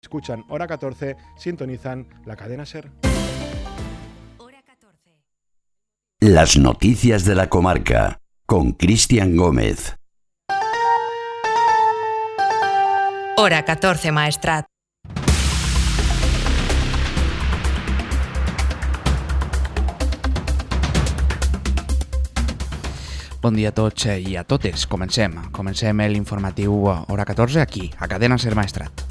Escuchan Hora 14, sintonizan la cadena SER. Hora 14. Las noticias de la comarca, con Cristian Gómez. Hora 14, Maestrat. Bon dia a tots i a totes. Comencem l'informatiu Hora 14 aquí, a Cadena SER Maestrat.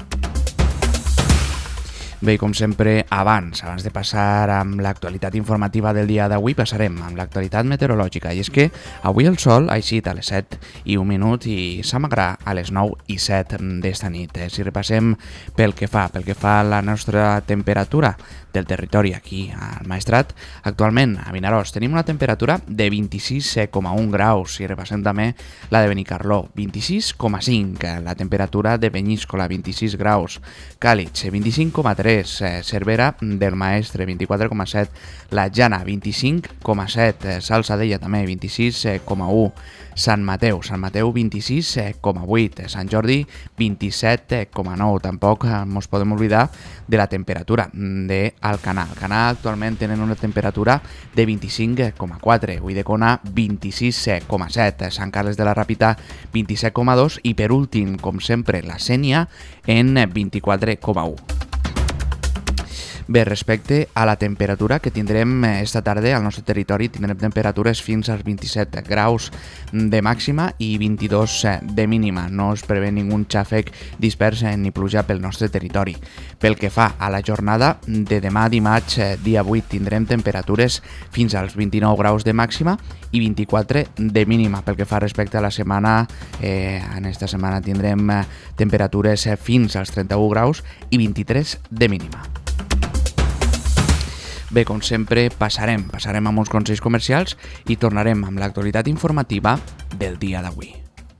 Bé, com sempre, abans de passar amb l'actualitat informativa del dia d'avui, passarem amb l'actualitat meteorològica. I és que avui el sol ha eixit a les 7:01 i s'amagarà a les 9:07 d'esta nit. Si repassem pel que fa a la nostra temperatura del territori aquí al Maestrat, actualment a Vinaròs tenim una temperatura de 26,1 graus. Si repassem també la de Benicarló, 26,5, la temperatura de Penyíscola, 26 graus, Càlig, 25,3, Cervera del Maestre, 24,7, la Jana, 25,7, Salsadella també, 26,1, Sant Mateu, 26,8, Sant Jordi, 27,9. Tampoc ens podem oblidar de la temperatura d'Alcanar. Alcanar actualment tenen una temperatura de 25,4, Ulldecona 26,7, Sant Carles de la Ràpita 27,2 i per últim, com sempre, la Sénia en 24,1. Bé, respecte a la temperatura que tindrem esta tarda al nostre territori, tindrem temperatures fins als 27 graus de màxima i 22 de mínima. No es prevé ningú xàfec dispers ni pluja pel nostre territori. Pel que fa a la jornada de demà dimarts, dia 8, tindrem temperatures fins als 29 graus de màxima i 24 de mínima. Pel que fa respecte a la setmana, en esta setmana tindrem temperatures fins als 31 graus i 23 de mínima. Bé, com sempre, passarem amb uns consells comercials i tornarem amb l'actualitat informativa del dia d'avui.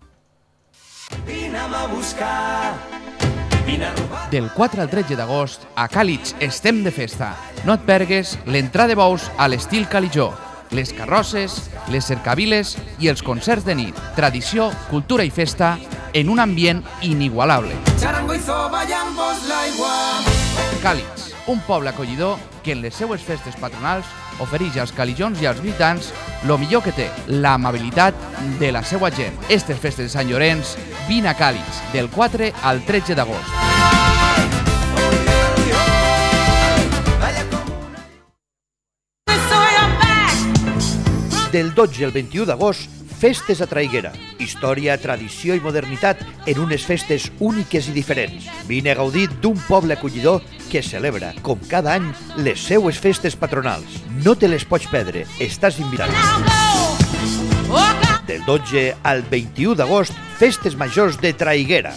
Del 4 al 13 d'agost, a Càlig estem de festa. No et pergues l'entrada de bous a l'estil calijó, les carrosses, les cercaviles i els concerts de nit. Tradició, cultura i festa en un ambient inigualable. Càlig, un poble acollidor que en les seues festes patronals ofereix als calijons i als gritans lo millor que té, l'amabilitat de la seua gent. Estes festes de Sant Llorenç, vine a Càlig, del 4 al 13 d'agost. Del 12 al 21 d'agost, festes a Traiguera. Història, tradició i modernitat en unes festes úniques i diferents. Vine a gaudir d'un poble acollidor que celebra, com cada any, les seues festes patronals. No te les pots perdre, estàs invitat. Del 12 al 21 d'agost, festes majors de Traiguera.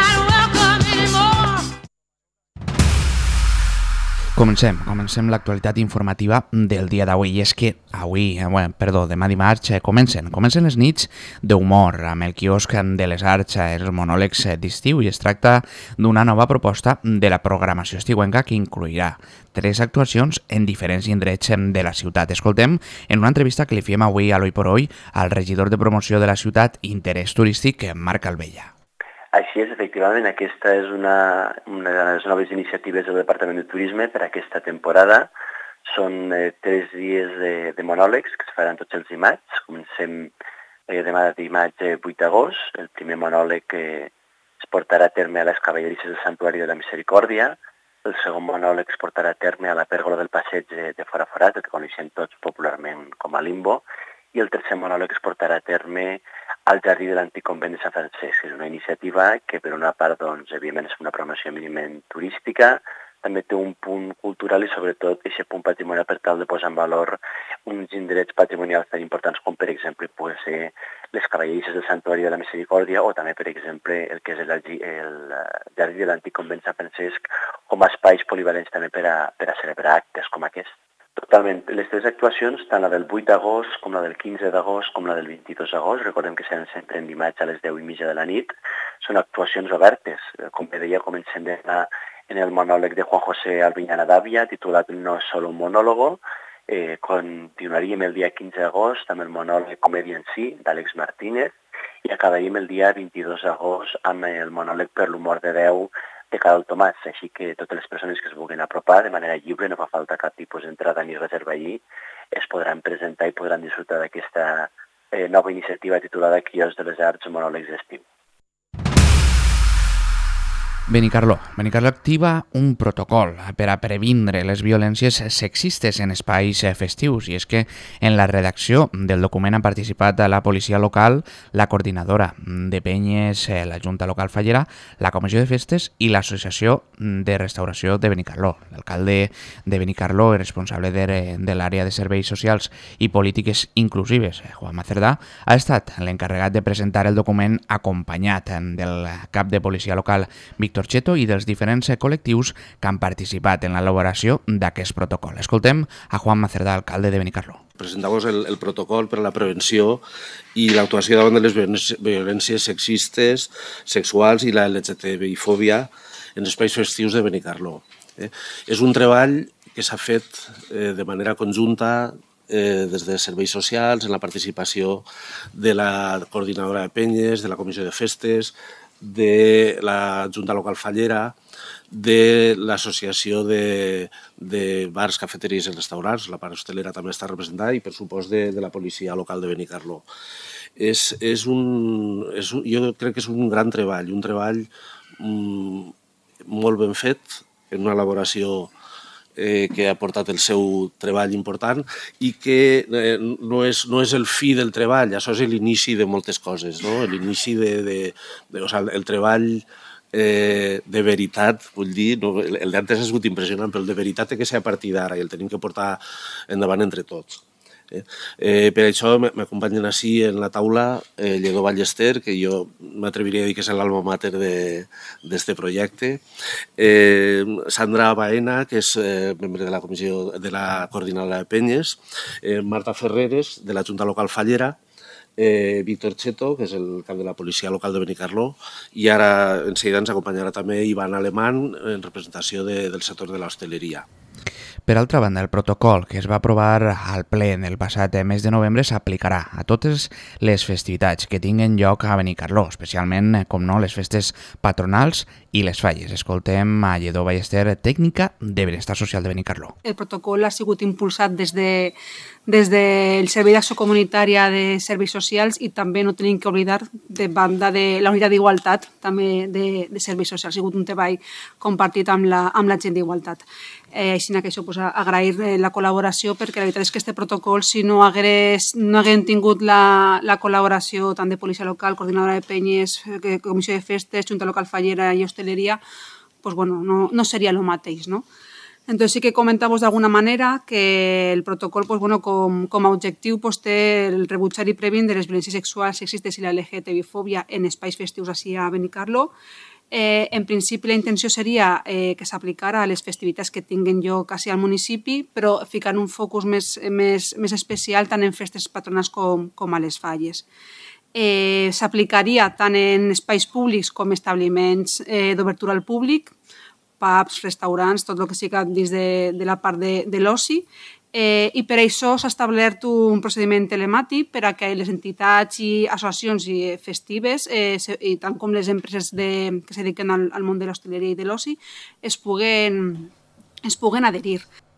Comencem l'actualitat informativa del dia d'avui. I és que demà dimarts, comencen les nits d'humor amb el quiosc de les Arts, els monòlegs d'estiu, i es tracta d'una nova proposta de la programació estiuenca que inclourà 3 actuacions en diferents indrets de la ciutat. Escoltem en una entrevista que li fiem avui a l'Oi por Hoy al regidor de promoció de la ciutat i interès turístic, Marc Albella. Així és, efectivament, aquesta és una de les noves iniciatives del Departament de Turisme per aquesta temporada. Són 3 dies de monòlegs que es faran tots els dimarts. Comencem demà dimarts 8 d'agost. El primer monòleg es portarà a terme a les cavallerisses del Santuari de la Misericòrdia. El segon monòleg es portarà a terme a la pèrgola del passeig de Fora Forat, el que coneixem tots popularment com a Limbo. I el tercer monòleg es portarà a terme al Jardí de l'Antic Convent de Sant Francesc. És una iniciativa que, per una part, evidentment, és una promoció eminentment turística, també té un punt cultural i, sobretot, aquest punt patrimonial per tal de posar en valor uns indrets patrimonials tan importants com, per exemple, poden ser les cavallerisses del Santuari de la Misericòrdia o també, per exemple, el que és el Jardí de l'Antic Convent de Sant Francesc com a espais polivalents també per a celebrar actes com aquest. Totalment. Les 3 actuacions, tant la del 8 d'agost, com la del 15 d'agost, com la del 22 d'agost, recordem que seran sempre en dimarts a les 10:30 de la nit, són actuacions obertes. Com bé deia, comencem en el monòleg de Juan José Albiñana Dávia, titulat No es solo un monólogo. Continuaríem el dia 15 d'agost amb el monòleg Comèdia en si, d'Àlex Martínez, i acabaríem el dia 22 d'agost amb el monòleg Per l'humor de Déu té cara al Tomàs, així que totes les persones que es vulguin apropar de manera lliure, no fa falta cap tipus d'entrada ni reserva allí, es podran presentar i podran disfrutar d'aquesta nova iniciativa titulada Quios de les Arts Monòlegs d'Estiu. Benicarló activa un protocol per a previndre les violències sexistes en espais festius, i és que en la redacció del document han participat la policia local, la coordinadora de penyes, la Junta Local Fallera, la Comissió de Festes i l'Associació de Restauració de Benicarló. L'alcalde de Benicarló i responsable de l'àrea de serveis socials i polítiques inclusives, Juanma Cerdà, ha estat l'encarregat de presentar el document acompanyat del cap de policia local, Víctor Cheto, i dels diferents col·lectius que han participat en l'elaboració d'aquest protocol. Escoltem a Juanma Cerdà, alcalde de Benicarló. Presentamos el protocol per a la prevenció i l'actuació davant de les violències sexistes, sexuals i la LGTBI-fòbia en espais festius de Benicarló. És un treball que s'ha fet de manera conjunta des de serveis socials, en la participació de la coordinadora de penyes, de la Comissió de Festes, de la Junta Local Fallera, de l'Associació de Bars, Cafeteries i Restaurants, la part hostelera també està representada, i per supost de la policia local de Benicarló. Jo crec que és un gran treball, un treball molt ben fet, en una elaboració que ha portat el seu treball important i que no és el fi del treball, això és l'inici de moltes coses, no? L'inici el treball de veritat, vull dir, el d'antes ha sigut impressionant, però el de veritat té que ser a partir d'ara i el tenim que portar endavant entre tots. Per això m'acompanyen així en la taula Lledó Ballester, que jo m'atreviria a dir que és l'alma mater d'aquest projecte, Sandra Baena, que és membre de la comissió de la coordinadora de penyes, Marta Ferreres, de la Junta Local Fallera, Víctor Cheto, que és el cap de la policia local de Benicarló, i ara en seguida ens acompanyarà també Ivan Alemán, en representació del sector de l'hostaleria. Per altra banda, el protocol que es va aprovar al ple en el passat mes de novembre s'aplicarà a totes les festivitats que tinguen lloc a Benicarló, especialment, com no, les festes patronals i les falles. Escoltem a Lledó Ballester, tècnica de Benestar Social de Benicarló. El protocol ha sigut impulsat des del Servei d'Acció Comunitària de Serveis Socials i també no tenim que oblidar de banda de la Unitat d'Igualtat també de Serveis Socials. Ha sigut un treball compartit amb la gent d'Igualtat. Així que això, agrair la col·laboració, perquè la veritat és que aquest protocol, si no haguem tingut la col·laboració tant de policia local, coordinadora de penyes, comissió de festes, Junta Local Fallera i hosteleria, no seria el mateix, no? Entonces sí que comentamos de alguna manera que el protocol, com a objectiu, té el rebutjar i previndre les violències sexuals, sexistes i la LGTBI-fòbia en espais festius així a Benicarló. En principi la intenció seria que s'aplicara a les festivitats que tinguen lloc al municipi, però ficant un focus més especial tant en festes patronals com a les falles. S'aplicaria tant en espais públics com establiments d'obertura al públic, pubs, restaurants, tot el que sigui dins de la part de l'oci, i per això s'ha establert un procediment telemàtic per a que les entitats i associacions festives, i tant com les empreses que se dediquen al món de l'hostaleria i de l'oci, es puguen adherir.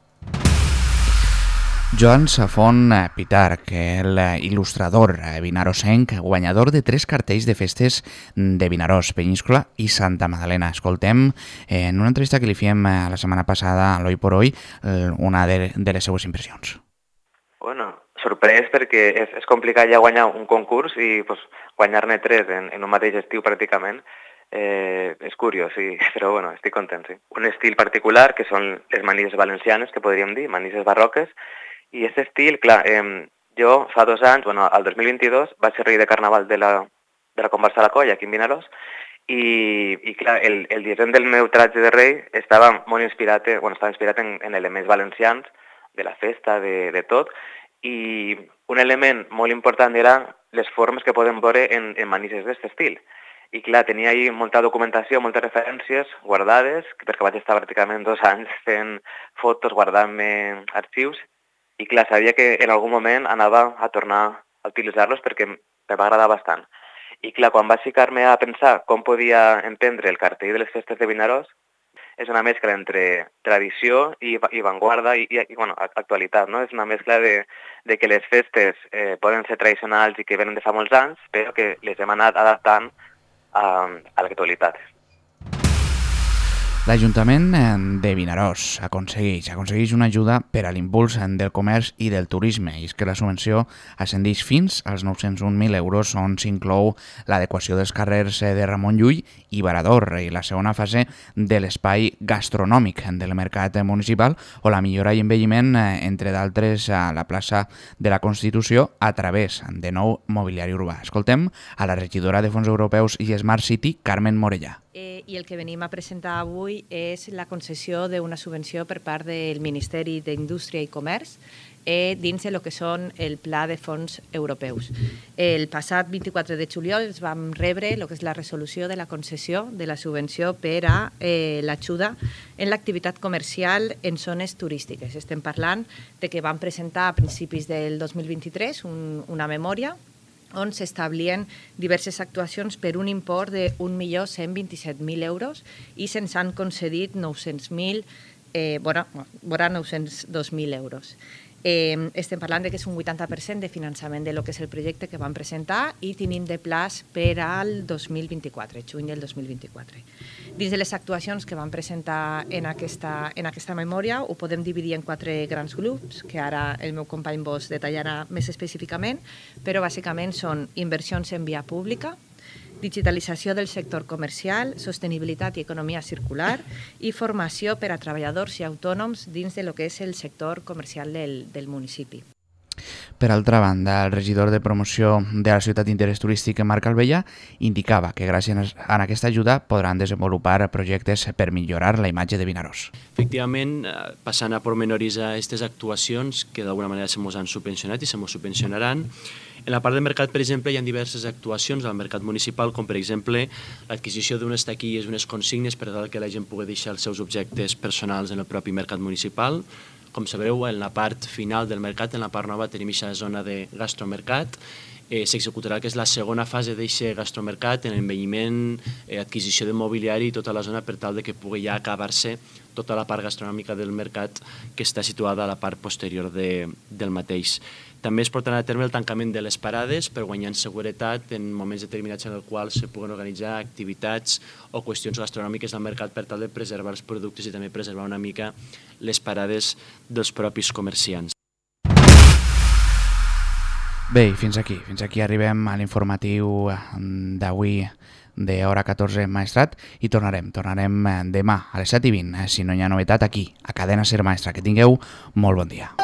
Joan Safon Pitarch, l'il·lustrador vinarosenc, guanyador de 3 cartells de festes de Vinaròs, Peníscola i Santa Magdalena. Escoltem en una entrevista que li fèiem la setmana passada a l'Hoy por Hoy una de les seues impressions. Bueno, sorprès perquè és complicat ja guanyar un concurs i guanyar-ne 3 en un mateix estiu pràcticament. És curiós, sí, però bueno, estic content, sí. Un estil particular que són les manises valencianes, que podríem dir, manises barroques. I aquest estil, clar, jo fa 2 anys, el 2022, vaig ser rei de carnaval de la Comparsa de la Colla, aquí en Vinaròs, i clar, el disseny del meu tratge de rei estava molt inspirat, en elements valencians, de la festa, de tot, i un element molt important era les formes que podem veure en manises d'aquest estil. I clar, tenia ahí molta documentació, moltes referències guardades, perquè vaig estar pràcticament 2 anys fent fotos, guardant-me arxius, i clar, sabia que en algun moment anava a tornar a utilitzar-los perquè me va agradar bastant. I clar, quan vaig ficar-me a pensar com podia entendre el cartell de les festes de Vinaròs, és una mescla entre tradició i vanguarda i actualitat, no? És una mescla de que les festes poden ser tradicionals i que venen de fa molts anys, però que les hem anat adaptant a l'actualitat. L'Ajuntament de Vinaròs aconsegueix una ajuda per a l'impuls del comerç i del turisme, i és que la subvenció ascendeix fins als 901.000 euros, on s'inclou l'adequació dels carrers de Ramon Llull i Varador i la segona fase de l'espai gastronòmic del mercat municipal o la millora i embelliment, entre d'altres, a la plaça de la Constitució a través de nou mobiliari urbà. Escoltem a la regidora de Fons Europeus i Smart City, Carmen Morellà. I el que venim a presentar avui és la concessió d'una subvenció per part del Ministeri d'Indústria i Comerç dins del que són el Pla de Fons Europeus. El passat 24 de juliol ens vam rebre el que és la resolució de la concessió de la subvenció per a l'ajuda en l'activitat comercial en zones turístiques. Estem parlant de que vam presentar a principis del 2023 una memòria on s'establien diverses actuacions per un import de 1.127.000 euros i se'ns han concedit 902.000 euros. Estem parlant que és un 80% de finançament de lo que és el projecte que vam presentar i tenim de plaç per al 2024, juny del 2024. Dins de les actuacions que vam presentar en aquesta memòria ho podem dividir en 4 grans grups, que ara el meu company vos detallarà més específicament, però bàsicament són inversions en via pública, digitalització del sector comercial, sostenibilitat i economia circular i formació per a treballadors i autònoms dins de lo que és el sector comercial del municipi. Per altra banda, el regidor de promoció de la ciutat d'interès turístic, Marc Albella, indicava que gràcies a aquesta ajuda podran desenvolupar projectes per millorar la imatge de Vinaròs. Efectivament, passant a pormenoritzar aquestes actuacions que d'alguna manera se mos han subvencionat i se mos subvencionaran, en la part del mercat, per exemple, hi ha diverses actuacions al mercat municipal, com per exemple l'adquisició d'unes taquilles, unes consignes per tal que la gent pugui deixar els seus objectes personals en el propi mercat municipal. Com sabeu, en la part final del mercat, en la part nova, tenim aquesta zona de gastromercat. S'executarà que és la segona fase d'aquest gastromercat, en embelliment, adquisició de mobiliari i tota la zona per tal que pugui ja acabar-se tota la part gastronòmica del mercat que està situada a la part posterior del mateix. També es portarà a terme el tancament de les parades per guanyar en seguretat en moments determinats en els quals se puguen organitzar activitats o qüestions gastronòmiques al mercat per tal de preservar els productes i també preservar una mica les parades dels propis comerciants. Bé, fins aquí arribem a l'informatiu d'avui de Hora 14 Maestrat i tornarem demà a les 7:20, si no hi ha novetat, aquí, a Cadena Ser Maestra. Que tingueu molt bon dia.